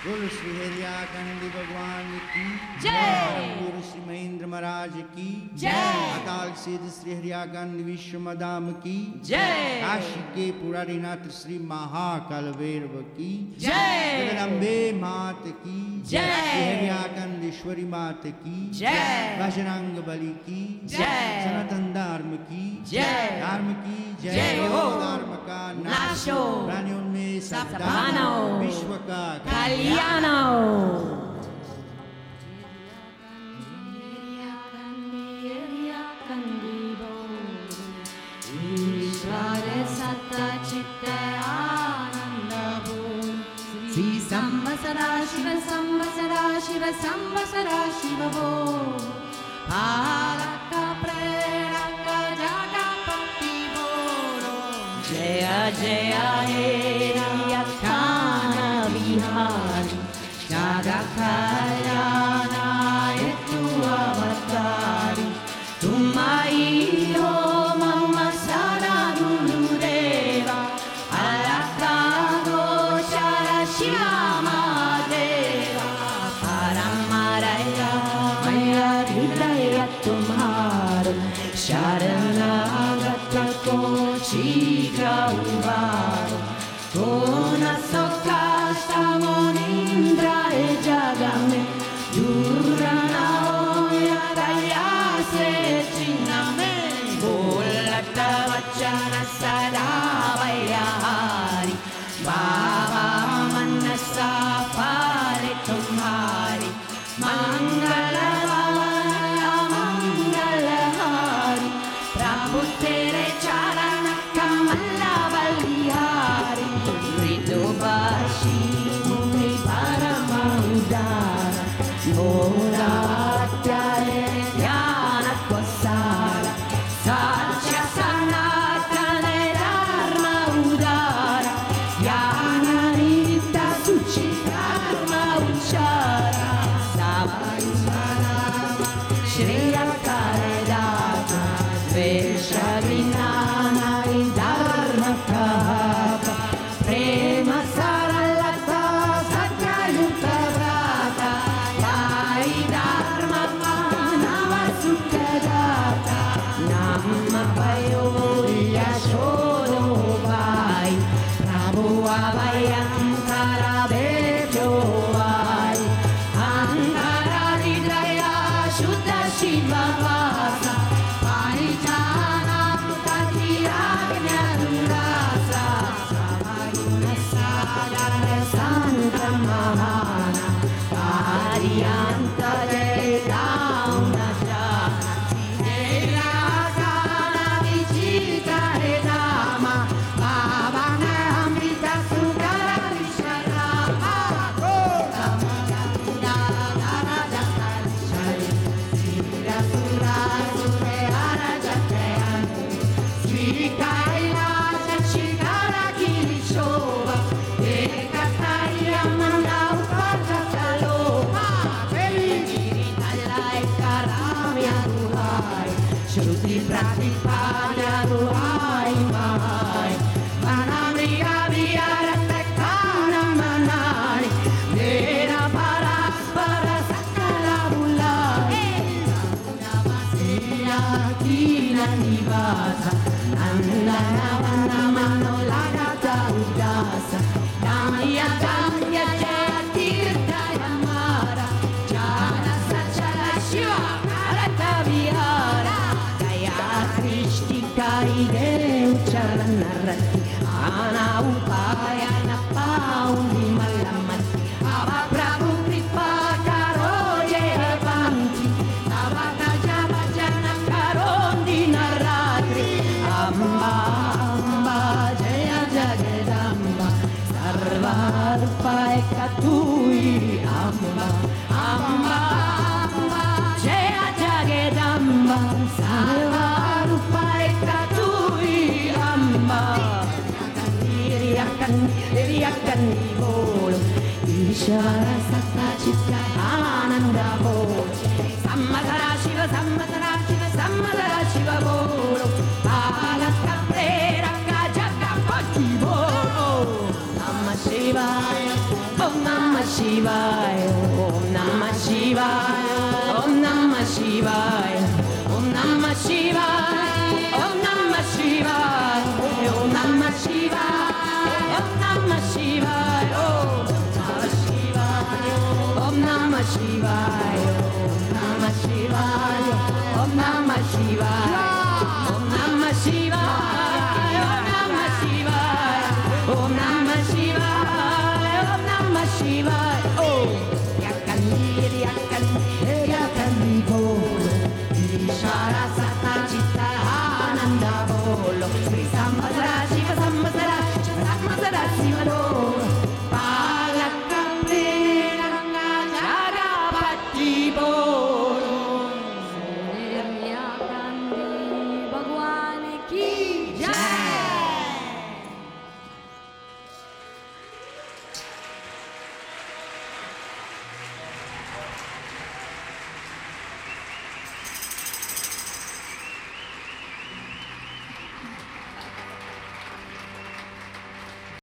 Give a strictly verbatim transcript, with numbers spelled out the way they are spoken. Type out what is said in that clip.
गुरु श्री हरियाकंडी भगवान की जय। गुरु श्री महेंद्र महाराज की जय। अकाल सिद्ध श्री हरियाकंड विश्व मदाम की जय। काशी के पुरारीनाथ श्री महाकाल भैरव की जय। जगदम्बे मात की जय। श्री हरियाकंडेश्वरी मात की जय। बजरंग बली की जय। सनातन धर्म की जय। धर्म की जय हो। धर्म का नाश हो। प्राणियों में सत्तान हो। विश्व का कल्याण हो। ईश्वर सत्ता चित्त आनंद हो। श्री संवत्सरा शिव संवत्सरा शिव संवत्सरा शिव हो। भारत प्रेरक जगपति बोलो। जय जय हे अखान बिहारी जगत कल्याणाय तू अवतारी। तुम आई हो मम सदा गुरुदेवा अलका गोचर श्यामा देवा। परम रया मैया हृदय तुम्हारो शरणागत को शीघ्र उबारो। को न सका मुनीन्द्राय जग में दूर न होया दया से चिन्ह में। बोलत वचन सदा बलिहारी बाबा मनसा पारे तुम्हारी। मंगल मंगलहारी प्रभु तेरे चरण कमल बलिहारी। मृदुभाषी मुनि परम उदार मोरात्याय ज्ञान प्रसार। सत्य सनातन धर्म उदार ज्ञान नित्य शुचि धर्म उच्चार। श्री करदाता द्वेष विनानाय धर्म प्रभाव। प्रेम सरलता सत्ययुक्त व्रता लाई धर्म मानव सुखदाता। नाम भयो यशोदो भाई प्रभु अभयंकर भेजो आई। अंतर हृदय शुद्ध शिव वासा परिजाना कथिराज्ञा दुरासा। सागर संत महान कार्यांतरे राम जाना। तेरा गाना विचित्र है धामा बाबा ने अमृत सुगर विश्रामा। श्री कैलाश शिखर गिरि शोभा एक मंदा उपजलो। गिरिधराय कराम्य दुहाय श्रुति प्रतिपाद्य दुहाय महाय। वनम्रिया विहरत कानम नाय मेरा परस्पर सकल बुलाय। कीन निवास नंदन वन मनोलगत उदास। दाम्य दाम्य जय तीर्थय हमारा जान सचल शिव करत विहारा। दया दृष्टि काई देव चरण रति आना उपाय न पाऊंगी मलमत। अब प्रभु कृपा करो जय पंथी तब तज भजन करो दिन रात्रि। अम्बा अम्बा जय जगदम्बा सर्वारूपाय कतुई। अम्बा अम्बा अम्बा जय जगदम्बा सर्वारूपाय कतुई। अम्बा हिरियकन्नी बोलो ईश्वर सत्ता चित्त आनंद बोलो। संवत्सरा शिव संवत्सरा शिव संवत्सरा शिव बोलो। भारत प्रेरक जगपति बोलो। नमः शिवाय ओम नमः Shivaya, Om Namah Shivaya, Om Namah Shivaya, Om Namah Shivaya.